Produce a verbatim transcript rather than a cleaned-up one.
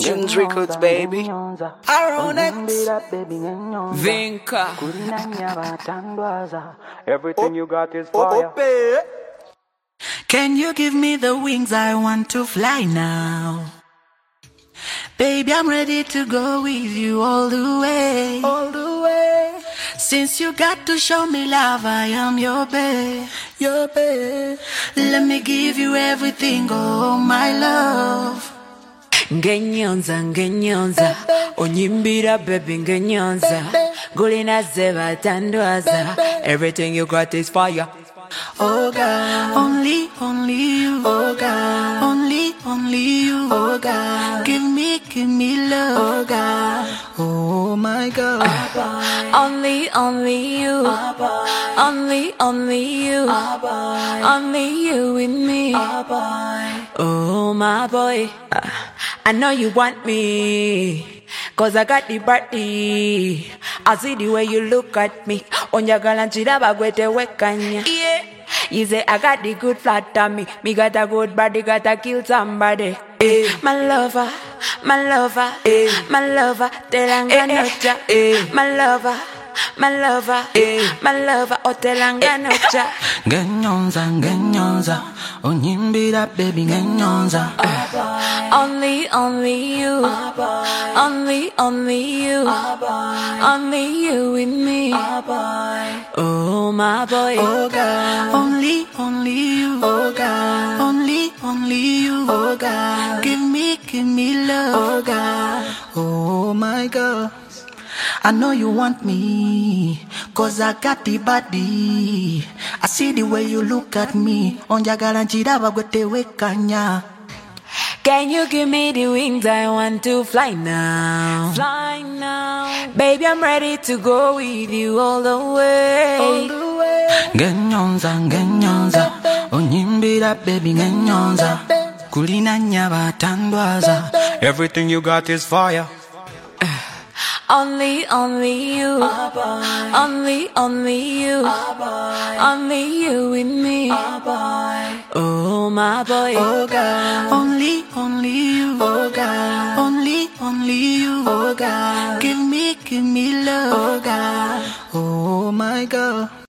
Tunes Records, baby. Aronex. Vinka. Everything you got is fire. Can you give me the wings? I want to fly now. Baby, I'm ready to go with you all the way. All the way. Since you got to show me love, I am your babe. Your babe. Let me give you everything, oh my love. Ngenyonza, ngenyonza, onyimbira baby ngenyonza, gulina zeba tandwaza, everything you got is fire. Oh God, only, only you. Oh God, only, only you. Oh God, give me, give me love. Oh God, oh my God. Only, only you. Only, only you. Only you with me. Oh my boy, I know you want me, cause I got the body. I see the way you look at me. Onjagala nchida bagwete wekanya. Yeah. You say I got the good flat tummy. Me got a good body, gotta kill somebody. Eh. My lover, my lover, eh. My lover, telanga nocha. Eh. My lover, my lover, eh. My lover, oh telanga nocha. Genyonza, genyonza, onyimbira baby genyonza. Only, only you. Only, only you. Only you with me. Oh my boy. Oh God. Only, only you. Oh God. Only, only you. Oh God. Give me, give me love. Oh God. Oh my God. I know you want me, cause I got the body. I see the way you look at me. Onjagala nchida bagwete wekanya. Can you give me the wings? I want to fly now. Fly now. Baby, I'm ready to go with you all the way. All the way. Genyonza, genyonza, onyimbira baby genyonza. Kulina nyaba tandwaza. Everything you got is fire. Only, only you. Only, only you. Only you with me. Oh my boy. Oh God. Only, only you. Oh God. Only, only you. Oh God. Give me, give me love. Oh God. Oh my God.